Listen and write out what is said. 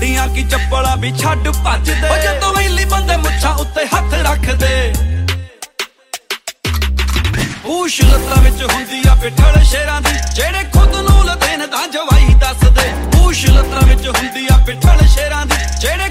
ਵੱਡੀਆਂ ਕੀ ਚੱਪਲਾਂ ਵੀ ਛੱਡ ਭੱਜਦੇ ਓ ਜਦੋਂ ਵੈਲੀ ਬੰਦੇ ਮੁੱਛਾਂ ਉੱਤੇ ਹੱਥ ਰੱਖਦੇ ਪੂਛ ਲੱਤਾਂ ਵਿੱਚ ਹੁੰਦੀ ਆ ਪਿੱਠਲ ਸ਼ੇਰਾਂ ਦੀ ਜਿਹੜੇ ਖੁਦ ਨੂੰ ਲਦੇਨ ਤਾਂ ਜਵਾਈ ਦੱਸਦੇ ਪੂਛ ਲੱਤਾਂ ਵਿੱਚ ਹੁੰਦੀ ਆ ਪਿੱਠਲ ਸ਼ੇਰਾਂ ਦੀ ਜਿਹੜੇ